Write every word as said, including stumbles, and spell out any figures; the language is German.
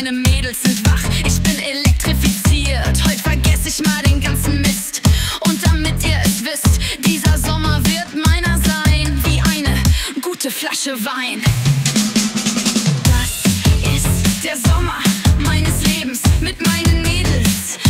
meine Mädels sind wach. Ich bin elektrifiziert, heute vergesse ich mal den ganzen Mist. Und damit ihr es wisst, dieser Sommer wird meiner sein, wie eine gute Flasche Wein. Das ist der Sommer meines Lebens mit meinen Mädels.